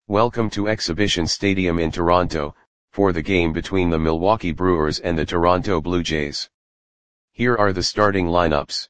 Welcome to Exhibition Stadium in Toronto, for the game between the Milwaukee Brewers and the Toronto Blue Jays. Here are the starting lineups.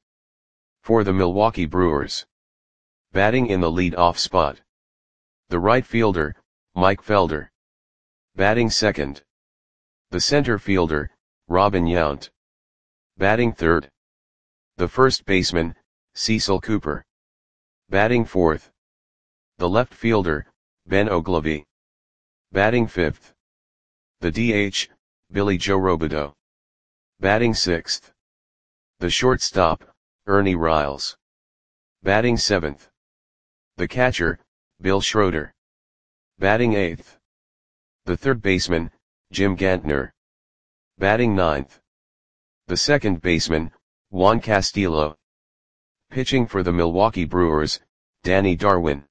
For the Milwaukee Brewers. Batting in the lead-off spot. The right fielder, Mike Felder. Batting second. The center fielder, Robin Yount. Batting third. The first baseman, Cecil Cooper. Batting fourth. The left fielder, Ben Oglivie. Batting fifth. The DH, Billy Joe Robideau. Batting sixth. The shortstop, Ernie Riles. Batting seventh. The catcher, Bill Schroeder. Batting eighth. The third baseman, Jim Gantner. Batting ninth. The second baseman, Juan Castillo. Pitching for the Milwaukee Brewers, Danny Darwin.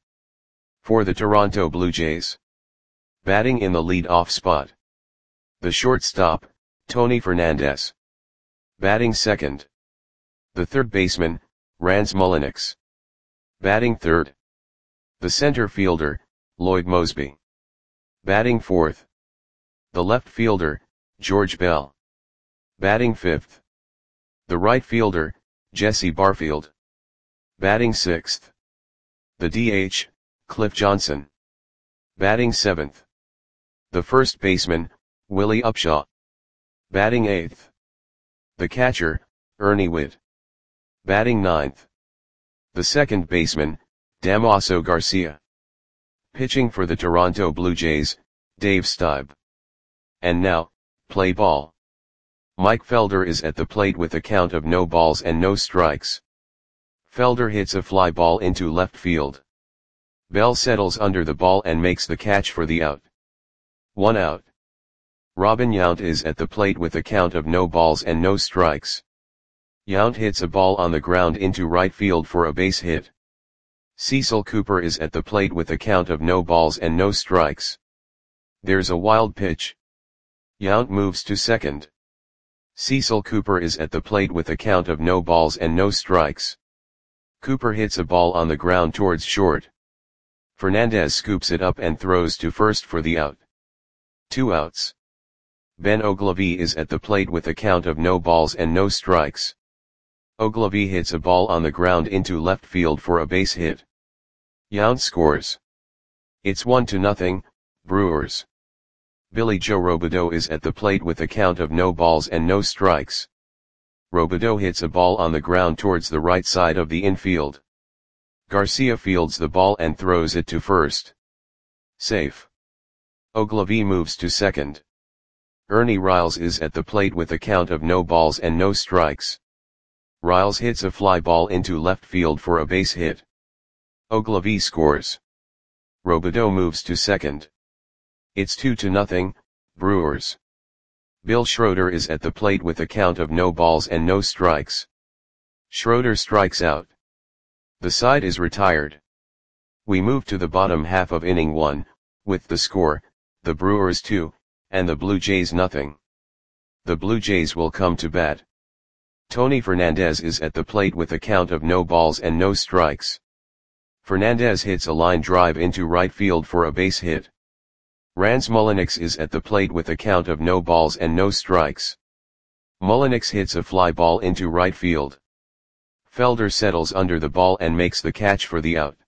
For the Toronto Blue Jays. Batting in the lead-off spot. The shortstop, Tony Fernandez. Batting second. The third baseman, Rance Mulliniks. Batting third. The center fielder, Lloyd Moseby. Batting fourth. The left fielder, George Bell. Batting fifth. The right fielder, Jesse Barfield. Batting sixth. The DH, Cliff Johnson. Batting seventh. The first baseman, Willie Upshaw. Batting eighth. The catcher, Ernie Whitt. Batting ninth. The second baseman, Damaso Garcia. Pitching for the Toronto Blue Jays, Dave Stieb. And now, play ball. Mike Felder is at the plate with a count of no balls and no strikes. Felder hits a fly ball into left field. Bell settles under the ball and makes the catch for the out. 1 out. Robin Yount is at the plate with a count of no balls and no strikes. Yount hits a ball on the ground into right field for a base hit. Cecil Cooper is at the plate with a count of no balls and no strikes. There's a wild pitch. Yount moves to second. Cecil Cooper is at the plate with a count of no balls and no strikes. Cooper hits a ball on the ground towards short. Fernandez scoops it up and throws to first for the out. 2 outs. Ben Oglivie is at the plate with a count of no balls and no strikes. Oglivie hits a ball on the ground into left field for a base hit. Yount scores. It's 1-0, Brewers. Billy Joe Robideau is at the plate with a count of no balls and no strikes. Robideau hits a ball on the ground towards the right side of the infield. Garcia fields the ball and throws it to first. Safe. Oglivie moves to second. Ernie Riles is at the plate with a count of no balls and no strikes. Riles hits a fly ball into left field for a base hit. Oglivie scores. Robideau moves to second. It's 2-0, Brewers. Bill Schroeder is at the plate with a count of no balls and no strikes. Schroeder strikes out. The side is retired. We move to the bottom half of inning 1, with the score, the Brewers 2, and the Blue Jays 0. The Blue Jays will come to bat. Tony Fernandez is at the plate with a count of no balls and no strikes. Fernandez hits a line drive into right field for a base hit. Rance Mulliniks is at the plate with a count of no balls and no strikes. Mulliniks hits a fly ball into right field. Felder settles under the ball and makes the catch for the out.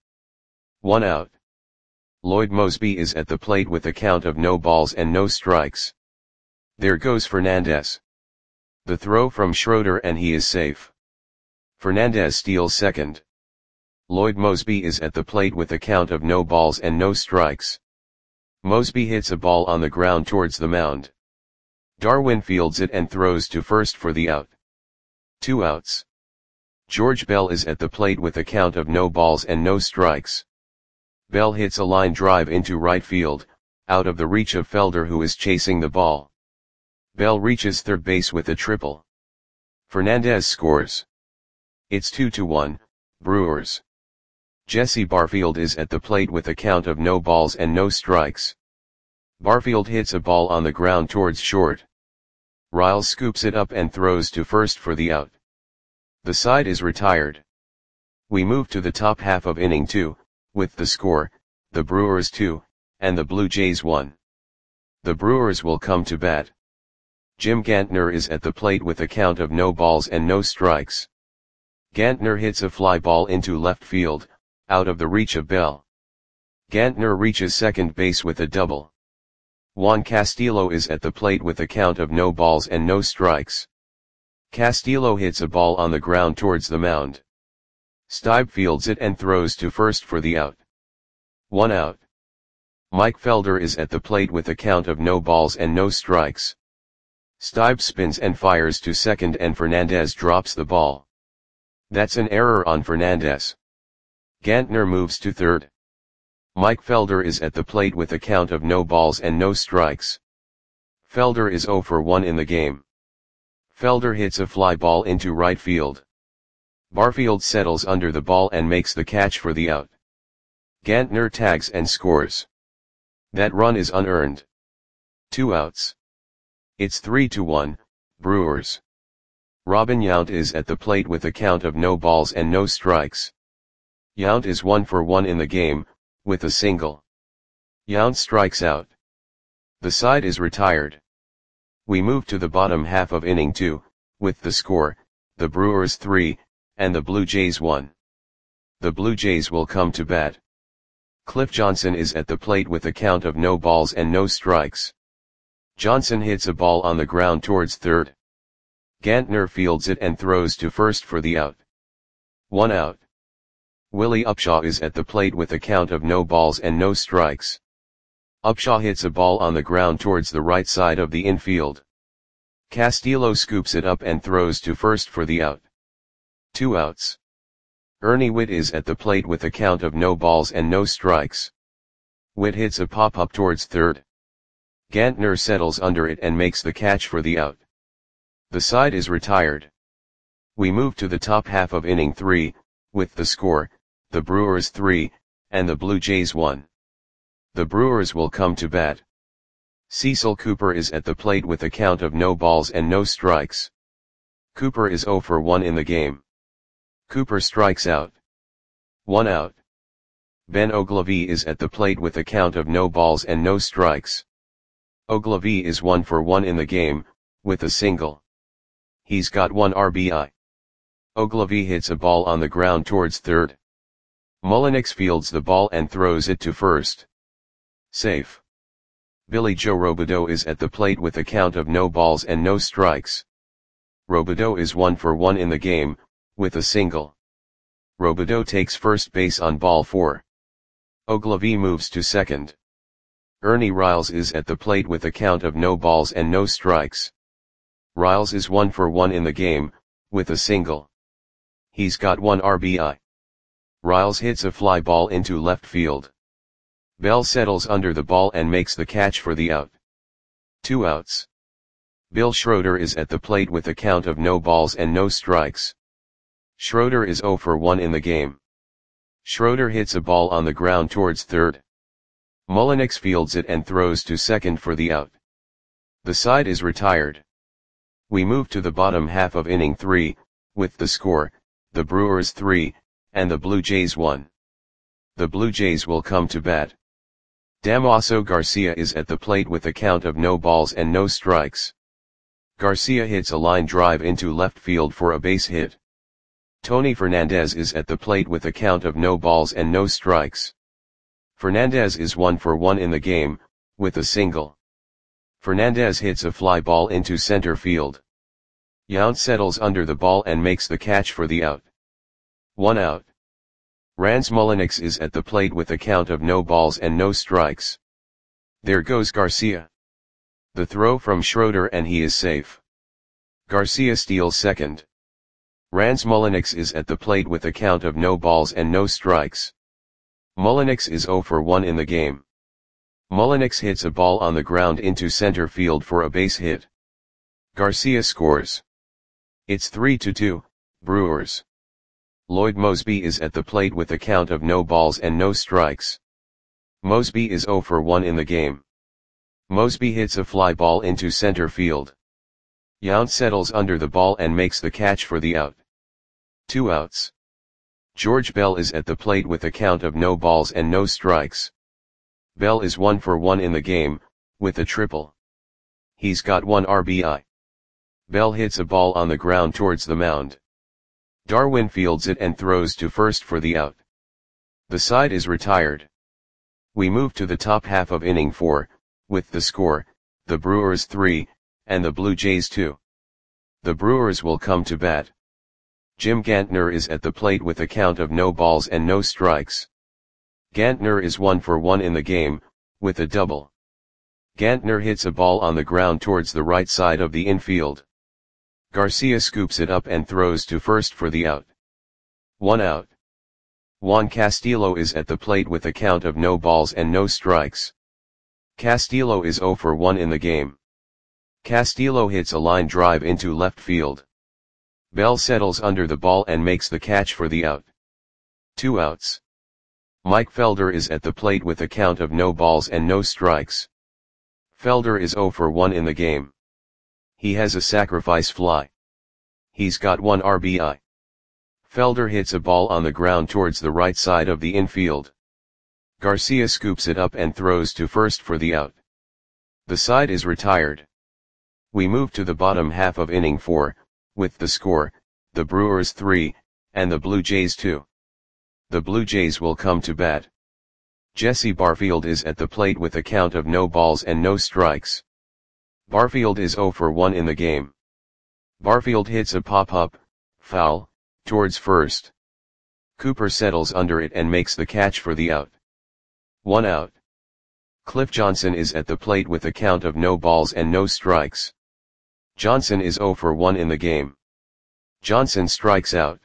1 out. Lloyd Moseby is at the plate with a count of no balls and no strikes. There goes Fernandez. The throw from Schroeder and he is safe. Fernandez steals second. Lloyd Moseby is at the plate with a count of no balls and no strikes. Moseby hits a ball on the ground towards the mound. Darwin fields it and throws to first for the out. 2 outs. George Bell is at the plate with a count of no balls and no strikes. Bell hits a line drive into right field, out of the reach of Felder who is chasing the ball. Bell reaches third base with a triple. Fernandez scores. It's 2-1, Brewers. Jesse Barfield is at the plate with a count of no balls and no strikes. Barfield hits a ball on the ground towards short. Riles scoops it up and throws to first for the out. The side is retired. We move to the top half of inning 2, with the score, the Brewers 2, and the Blue Jays 1. The Brewers will come to bat. Jim Gantner is at the plate with a count of no balls and no strikes. Gantner hits a fly ball into left field, out of the reach of Bell. Gantner reaches second base with a double. Juan Castillo is at the plate with a count of no balls and no strikes. Castillo hits a ball on the ground towards the mound. Stibe fields it and throws to first for the out. 1 out. Mike Felder is at the plate with a count of no balls and no strikes. Stibe spins and fires to second and Fernandez drops the ball. That's an error on Fernandez. Gantner moves to third. Mike Felder is at the plate with a count of no balls and no strikes. Felder is 0 for 1 in the game. Felder hits a fly ball into right field. Barfield settles under the ball and makes the catch for the out. Gantner tags and scores. That run is unearned. 2 outs. It's 3-1, Brewers. Robin Yount is at the plate with a count of no balls and no strikes. Yount is 1 for 1 in the game, with a single. Yount strikes out. The side is retired. We move to the bottom half of inning 2, with the score, the Brewers 3, and the Blue Jays 1. The Blue Jays will come to bat. Cliff Johnson is at the plate with a count of no balls and no strikes. Johnson hits a ball on the ground towards third. Gantner fields it and throws to first for the out. 1 out. Willie Upshaw is at the plate with a count of no balls and no strikes. Upshaw hits a ball on the ground towards the right side of the infield. Castillo scoops it up and throws to first for the out. 2 outs. Ernie Whitt is at the plate with a count of no balls and no strikes. Whitt hits a pop-up towards third. Gantner settles under it and makes the catch for the out. The side is retired. We move to the top half of inning 3, with the score, the Brewers 3, and the Blue Jays 1. The Brewers will come to bat. Cecil Cooper is at the plate with a count of no balls and no strikes. Cooper is 0 for 1 in the game. Cooper strikes out. 1 out. Ben Oglivie is at the plate with a count of no balls and no strikes. Oglivie is 1 for 1 in the game, with a single. He's got 1 RBI. Oglivie hits a ball on the ground towards third. Mullenix fields the ball and throws it to first. Safe. Billy Joe Robideau is at the plate with a count of no balls and no strikes. Robideau is 1 for 1 in the game, with a single. Robideau takes first base on ball 4. Oglivie moves to second. Ernie Riles is at the plate with a count of no balls and no strikes. Riles is 1 for 1 in the game, with a single. He's got 1 RBI. Riles hits a fly ball into left field. Bell settles under the ball and makes the catch for the out. 2 outs. Bill Schroeder is at the plate with a count of no balls and no strikes. Schroeder is 0 for 1 in the game. Schroeder hits a ball on the ground towards third. Mullenix fields it and throws to second for the out. The side is retired. We move to the bottom half of inning 3, with the score, the Brewers 3, and the Blue Jays 1. The Blue Jays will come to bat. Damaso Garcia is at the plate with a count of no balls and no strikes. Garcia hits a line drive into left field for a base hit. Tony Fernandez is at the plate with a count of no balls and no strikes. Fernandez is 1 for 1 in the game, with a single. Fernandez hits a fly ball into center field. Yount settles under the ball and makes the catch for the out. 1 out. Rans Mullenix is at the plate with a count of no balls and no strikes. There goes Garcia. The throw from Schroeder and he is safe. Garcia steals second. Rans Mullenix is at the plate with a count of no balls and no strikes. Mullenix is 0 for 1 in the game. Mullenix hits a ball on the ground into center field for a base hit. Garcia scores. It's 3-2, Brewers. Lloyd Mosby is at the plate with a count of no balls and no strikes. Mosby is 0 for 1 in the game. Mosby hits a fly ball into center field. Yount settles under the ball and makes the catch for the out. 2 outs. George Bell is at the plate with a count of no balls and no strikes. Bell is 1 for 1 in the game, with a triple. He's got 1 RBI. Bell hits a ball on the ground towards the mound. Darwin fields it and throws to first for the out. The side is retired. We move to the top half of inning 4, with the score, the Brewers 3, and the Blue Jays 2. The Brewers will come to bat. Jim Gantner is at the plate with a count of no balls and no strikes. Gantner is 1 for 1 in the game, with a double. Gantner hits a ball on the ground towards the right side of the infield. Garcia scoops it up and throws to first for the out. 1 out. Juan Castillo is at the plate with a count of no balls and no strikes. Castillo is 0 for 1 in the game. Castillo hits a line drive into left field. Bell settles under the ball and makes the catch for the out. 2 outs. Mike Felder is at the plate with a count of no balls and no strikes. Felder is 0 for 1 in the game. He has a sacrifice fly. He's got 1 RBI. Felder hits a ball on the ground towards the right side of the infield. Garcia scoops it up and throws to first for the out. The side is retired. We move to the bottom half of inning 4, with the score, the Brewers 3, and the Blue Jays 2. The Blue Jays will come to bat. Jesse Barfield is at the plate with a count of no balls and no strikes. Barfield is 0 for 1 in the game. Barfield hits a pop-up, foul, towards first. Cooper settles under it and makes the catch for the out. 1 out. Cliff Johnson is at the plate with a count of no balls and no strikes. Johnson is 0 for 1 in the game. Johnson strikes out.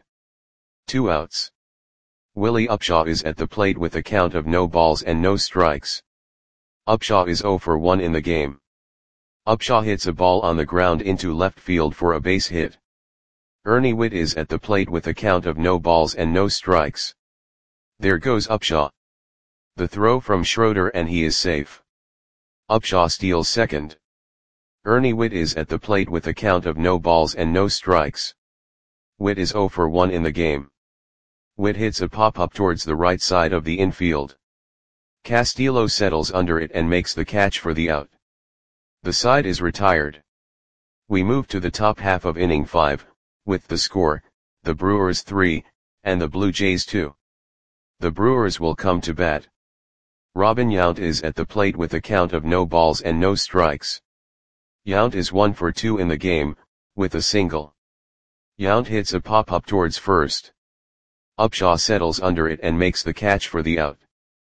2 outs. Willie Upshaw is at the plate with a count of no balls and no strikes. Upshaw is 0 for 1 in the game. Upshaw hits a ball on the ground into left field for a base hit. Ernie Whitt is at the plate with a count of no balls and no strikes. There goes Upshaw. The throw from Schroeder and he is safe. Upshaw steals second. Ernie Whitt is at the plate with a count of no balls and no strikes. Whitt is 0 for 1 in the game. Whitt hits a pop-up towards the right side of the infield. Castillo settles under it and makes the catch for the out. The side is retired. We move to the top half of inning 5, with the score, the Brewers 3, and the Blue Jays 2. The Brewers will come to bat. Robin Yount is at the plate with a count of no balls and no strikes. Yount is 1 for 2 in the game, with a single. Yount hits a pop-up towards first. Upshaw settles under it and makes the catch for the out.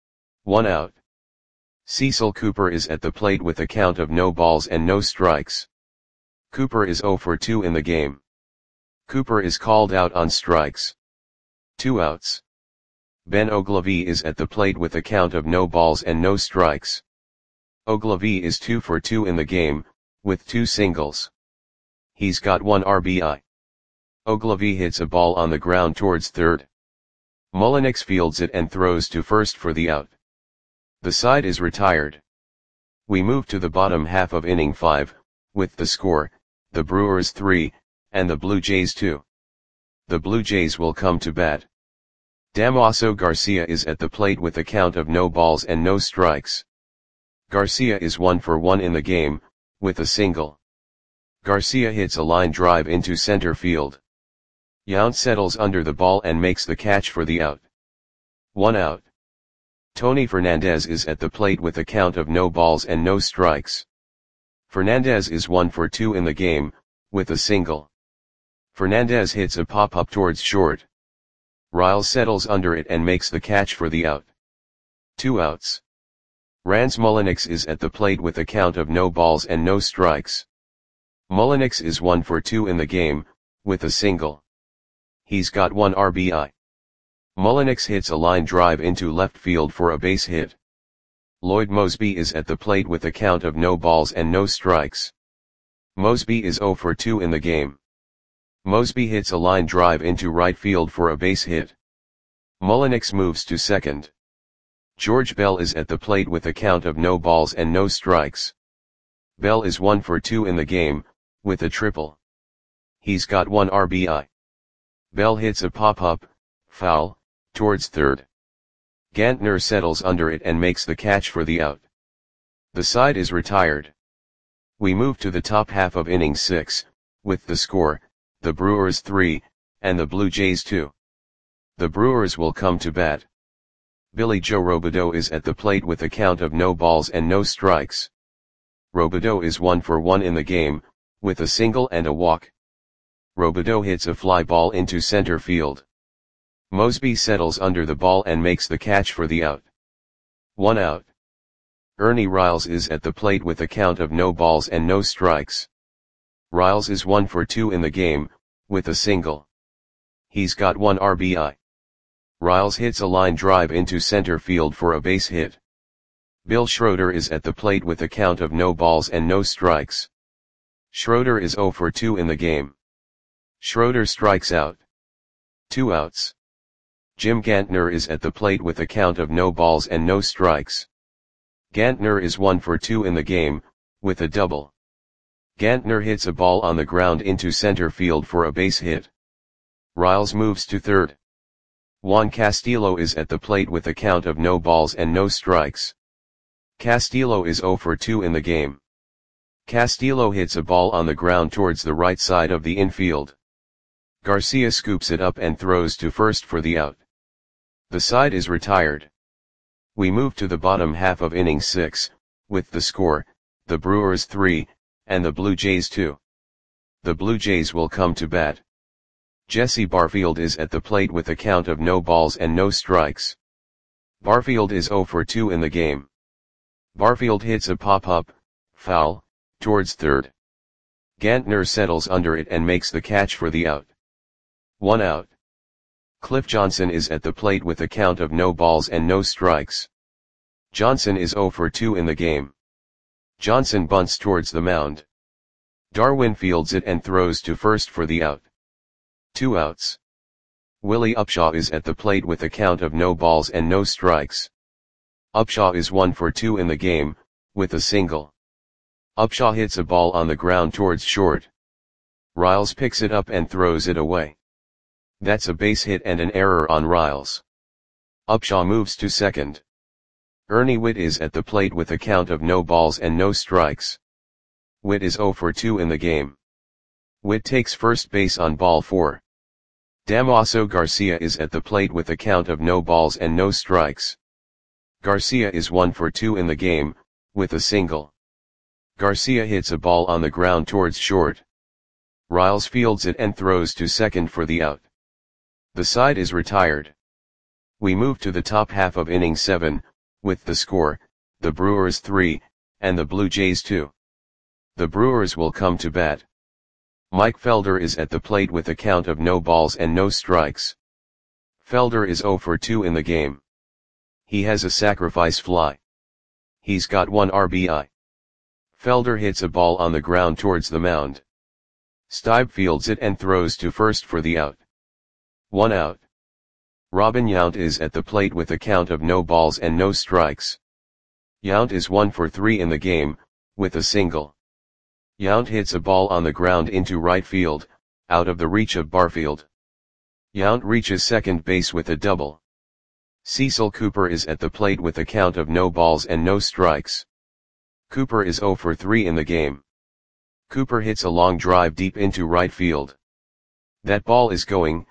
1 out. Cecil Cooper is at the plate with a count of no balls and no strikes. Cooper is 0 for 2 in the game. Cooper is called out on strikes. 2 outs. Ben Ogilvie is at the plate with a count of no balls and no strikes. Ogilvie is 2 for 2 in the game, with 2 singles. He's got 1 RBI. Ogilvie hits a ball on the ground towards third. Mullenix fields it and throws to first for the out. The side is retired. We move to the bottom half of inning 5, with the score, the Brewers 3, and the Blue Jays 2. The Blue Jays will come to bat. Damaso Garcia is at the plate with a count of no balls and no strikes. Garcia is 1 for 1 in the game, with a single. Garcia hits a line drive into center field. Yount settles under the ball and makes the catch for the out. 1 out. Tony Fernandez is at the plate with a count of no balls and no strikes. Fernandez is 1 for 2 in the game, with a single. Fernandez hits a pop-up towards short. Riles settles under it and makes the catch for the out. 2 outs. Rance Mullenix is at the plate with a count of no balls and no strikes. Mullenix is 1 for 2 in the game, with a single. He's got 1 RBI. Mullenix hits a line drive into left field for a base hit. Lloyd Mosby is at the plate with a count of no balls and no strikes. Mosby is 0 for 2 in the game. Mosby hits a line drive into right field for a base hit. Mullenix moves to second. George Bell is at the plate with a count of no balls and no strikes. Bell is 1 for 2 in the game, with a triple. He's got 1 RBI. Bell hits a pop-up, foul, towards third. Gantner settles under it and makes the catch for the out. The side is retired. We move to the top half of inning 6, with the score, the Brewers 3, and the Blue Jays 2. The Brewers will come to bat. Billy Joe Robideau is at the plate with a count of no balls and no strikes. Robideau is 1 for 1 in the game, with a single and a walk. Robideau hits a fly ball into center field. Mosby settles under the ball and makes the catch for the out. 1 out. Ernie Riles is at the plate with a count of no balls and no strikes. Riles is 1 for 2 in the game, with a single. He's got 1 RBI. Riles hits a line drive into center field for a base hit. Bill Schroeder is at the plate with a count of no balls and no strikes. Schroeder is 0 for 2 in the game. Schroeder strikes out. 2 outs. Jim Gantner is at the plate with a count of no balls and no strikes. Gantner is 1 for 2 in the game, with a double. Gantner hits a ball on the ground into center field for a base hit. Riles moves to third. Juan Castillo is at the plate with a count of no balls and no strikes. Castillo is 0 for 2 in the game. Castillo hits a ball on the ground towards the right side of the infield. Garcia scoops it up and throws to first for the out. The side is retired. We move to the bottom half of inning 6, with the score, the Brewers 3, and the Blue Jays 2. The Blue Jays will come to bat. Jesse Barfield is at the plate with a count of no balls and no strikes. Barfield is 0 for 2 in the game. Barfield hits a pop-up, foul, towards third. Gantner settles under it and makes the catch for the out. 1 out. Cliff Johnson is at the plate with a count of no balls and no strikes. Johnson is 0 for 2 in the game. Johnson bunts towards the mound. Darwin fields it and throws to first for the out. 2 outs. Willie Upshaw is at the plate with a count of no balls and no strikes. Upshaw is 1 for 2 in the game, with a single. Upshaw hits a ball on the ground towards short. Riles picks it up and throws it away. That's a base hit and an error on Riles. Upshaw moves to second. Ernie Whitt is at the plate with a count of no balls and no strikes. Whitt is 0 for 2 in the game. Whitt takes first base on ball 4. Damaso Garcia is at the plate with a count of no balls and no strikes. Garcia is 1 for 2 in the game, with a single. Garcia hits a ball on the ground towards short. Riles fields it and throws to second for the out. The side is retired. We move to the top half of inning 7, with the score, the Brewers 3, and the Blue Jays 2. The Brewers will come to bat. Mike Felder is at the plate with a count of no balls and no strikes. Felder is 0 for 2 in the game. He has a sacrifice fly. He's got 1 RBI. Felder hits a ball on the ground towards the mound. Stibe fields it and throws to first for the out. 1 out. Robin Yount is at the plate with a count of no balls and no strikes. Yount is 1 for 3 in the game, with a single. Yount hits a ball on the ground into right field, out of the reach of Barfield. Yount reaches second base with a double. Cecil Cooper is at the plate with a count of no balls and no strikes. Cooper is 0 for 3 in the game. Cooper hits a long drive deep into right field. That ball is gone.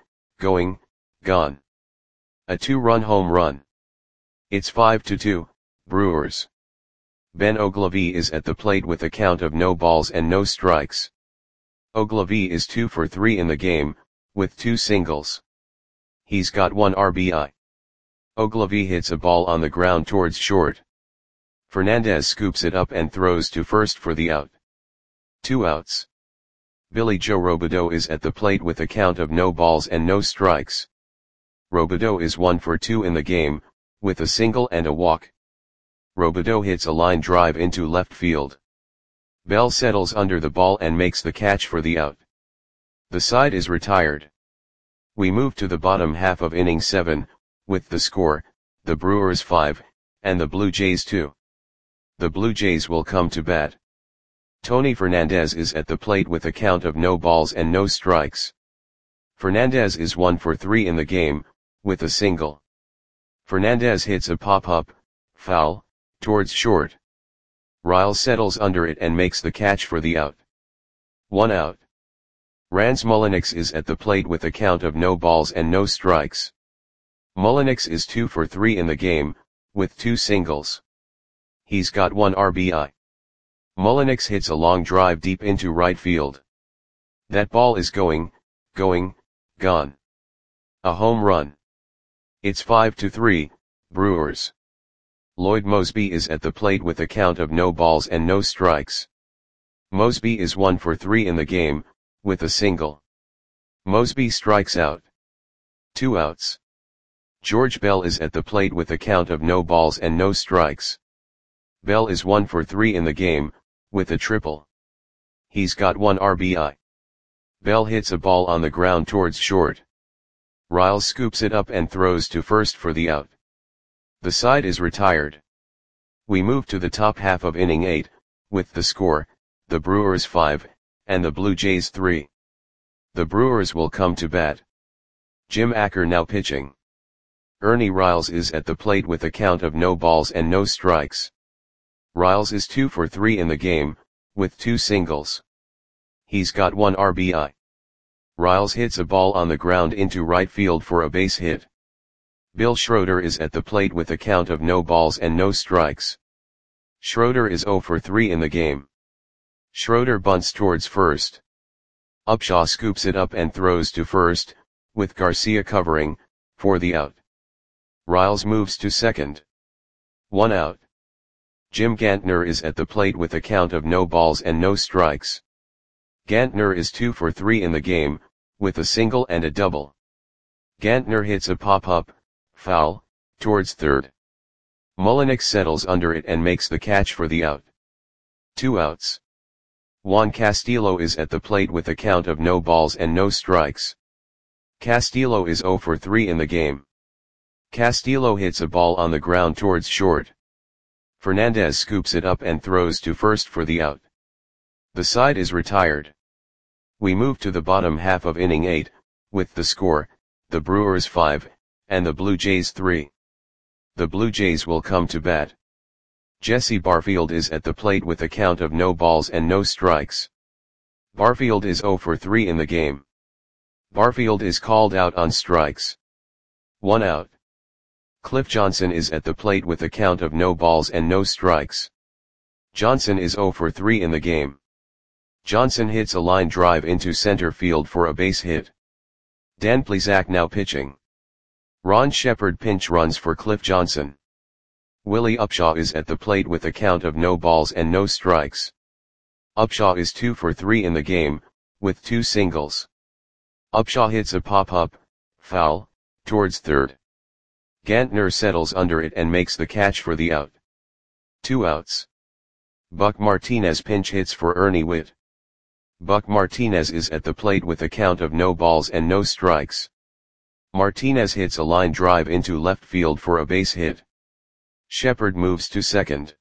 A 2-run home run. It's 5-2, Brewers. Ben Oglivie is at the plate with a count of no balls and no strikes. Oglivie is 2 for 3 in the game, with 2 singles. He's got 1 RBI. Oglivie hits a ball on the ground towards short. Fernandez scoops it up and throws to first for the out. 2 outs. Billy Joe Robideau is at the plate with a count of no balls and no strikes. Robideau is 1 for 2 in the game, with a single and a walk. Robideau hits a line drive into left field. Bell settles under the ball and makes the catch for the out. The side is retired. We move to the bottom half of inning 7, with the score, the Brewers 5, and the Blue Jays 2. The Blue Jays will come to bat. Tony Fernandez is at the plate with a count of no balls and no strikes. Fernandez is 1 for 3 in the game, with a single. Fernandez hits a pop-up, foul, towards short. Riles settles under it and makes the catch for the out. 1 out. Rans Mullinax is at the plate with a count of no balls and no strikes. Mullinax is 2 for 3 in the game, with 2 singles. He's got 1 RBI. Mullinax hits a long drive deep into right field. That ball is gone. A home run. It's 5-3, Brewers. Lloyd Moseby is at the plate with a count of no balls and no strikes. Moseby is 1 for 3 in the game, with a single. Moseby strikes out. 2 outs. George Bell is at the plate with a count of no balls and no strikes. Bell is 1 for 3 in the game, with a triple. He's got 1 RBI. Bell hits a ball on the ground towards short. Riles scoops it up and throws to first for the out. The side is retired. We move to the top half of inning 8, with the score, the Brewers 5, and the Blue Jays 3. The Brewers will come to bat. Jim Acker now pitching. Ernie Riles is at the plate with a count of no balls and no strikes. Riles is 2 for 3 in the game, with 2 singles. He's got 1 RBI. Riles hits a ball on the ground into right field for a base hit. Bill Schroeder is at the plate with a count of no balls and no strikes. Schroeder is 0 for 3 in the game. Schroeder bunts towards first. Upshaw scoops it up and throws to first, with Garcia covering, for the out. Riles moves to second. 1 out. Jim Gantner is at the plate with a count of no balls and no strikes. Gantner is 2 for 3 in the game, with a single and a double. Gantner hits a pop-up, foul, towards third. Mullinax settles under it and makes the catch for the out. 2 outs. Juan Castillo is at the plate with a count of no balls and no strikes. Castillo is 0 for 3 in the game. Castillo hits a ball on the ground towards short. Fernandez scoops it up and throws to first for the out. The side is retired. We move to the bottom half of inning 8, with the score, the Brewers 5, and the Blue Jays 3. The Blue Jays will come to bat. Jesse Barfield is at the plate with a count of no balls and no strikes. Barfield is 0 for 3 in the game. Barfield is called out on strikes. 1 out. Cliff Johnson is at the plate with a count of no balls and no strikes. Johnson is 0 for 3 in the game. Johnson hits a line drive into center field for a base hit. Dan Plesac now pitching. Ron Shepard pinch runs for Cliff Johnson. Willie Upshaw is at the plate with a count of no balls and no strikes. Upshaw is 2 for 3 in the game, with 2 singles. Upshaw hits a pop-up, foul, towards third. Gantner settles under it and makes the catch for the out. 2 outs. Buck Martinez pinch hits for Ernie Whitt. Buck Martinez is at the plate with a count of no balls and no strikes. Martinez hits a line drive into left field for a base hit. Shepard moves to second.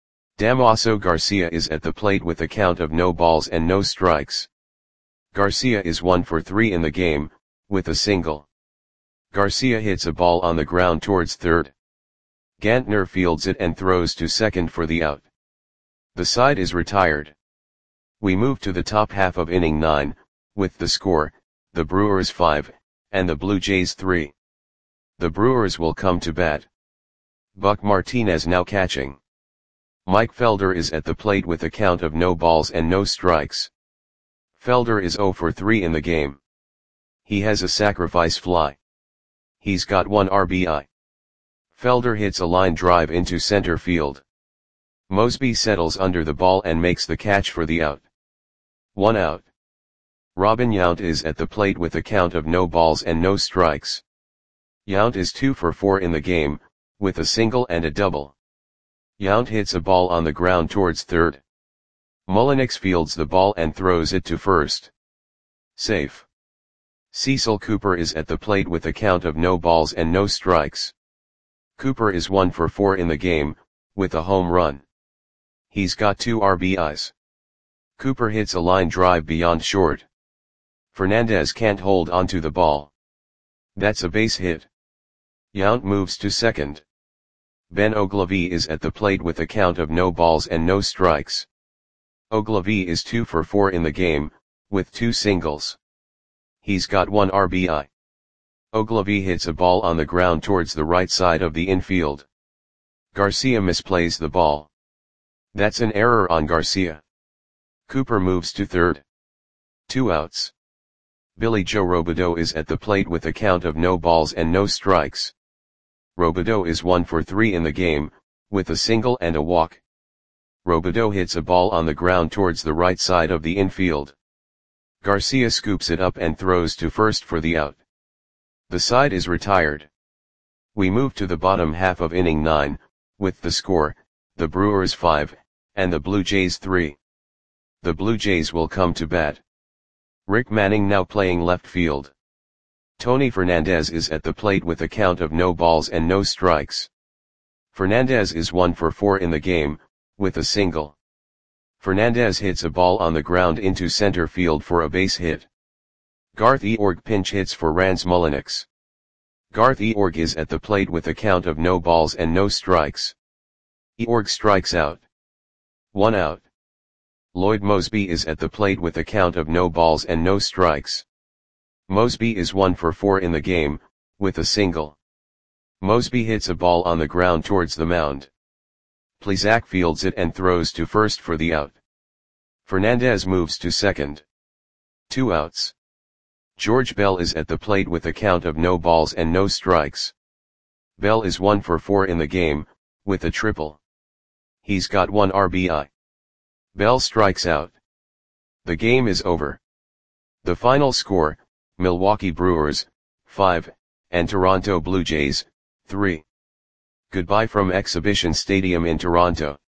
Damaso Garcia is at the plate with a count of no balls and no strikes. Garcia is 1 for 3 in the game, with a single. Garcia hits a ball on the ground towards third. Gantner fields it and throws to second for the out. The side is retired. We move to the top half of inning 9, with the score, the Brewers 5, and the Blue Jays 3. The Brewers will come to bat. Buck Martinez now catching. Mike Felder is at the plate with a count of no balls and no strikes. Felder is 0 for 3 in the game. He has a sacrifice fly. He's got 1 RBI. Felder hits a line drive into center field. Moseby settles under the ball and makes the catch for the out. 1 out. Robin Yount is at the plate with a count of no balls and no strikes. Yount is 2 for 4 in the game, with a single and a double. Yount hits a ball on the ground towards third. Mullinax fields the ball and throws it to first. Safe. Cecil Cooper is at the plate with a count of no balls and no strikes. Cooper is 1 for 4 in the game, with a home run. He's got 2 RBIs. Cooper hits a line drive beyond short. Fernandez can't hold onto the ball. That's a base hit. Yount moves to second. Ben Ogilvy is at the plate with a count of no balls and no strikes. Ogilvy is 2 for 4 in the game, with 2 singles. He's got 1 RBI. Ogilvy hits a ball on the ground towards the right side of the infield. Garcia misplays the ball. That's an error on Garcia. Cooper moves to third. 2 outs. Billy Joe Robideau is at the plate with a count of no balls and no strikes. Robideau is 1 for 3 in the game, with a single and a walk. Robideau hits a ball on the ground towards the right side of the infield. Garcia scoops it up and throws to first for the out. The side is retired. We move to the bottom half of inning 9, with the score, the Brewers 5, and the Blue Jays 3. The Blue Jays will come to bat. Rick Manning now playing left field. Tony Fernandez is at the plate with a count of no balls and no strikes. Fernandez is 1 for 4 in the game, with a single. Fernandez hits a ball on the ground into center field for a base hit. Garth Eorg pinch hits for Rans Mulliniks. Garth Eorg is at the plate with a count of no balls and no strikes. Eorg strikes out. 1 out. Lloyd Moseby is at the plate with a count of no balls and no strikes. Moseby is 1 for 4 in the game, with a single. Moseby hits a ball on the ground towards the mound. Plesac fields it and throws to first for the out. Fernandez moves to second. 2 outs. George Bell is at the plate with a count of no balls and no strikes. Bell is 1 for 4 in the game, with a triple. He's got 1 RBI. Bell strikes out. The game is over. The final score, Milwaukee Brewers, 5, and Toronto Blue Jays, 3. Goodbye from Exhibition Stadium in Toronto.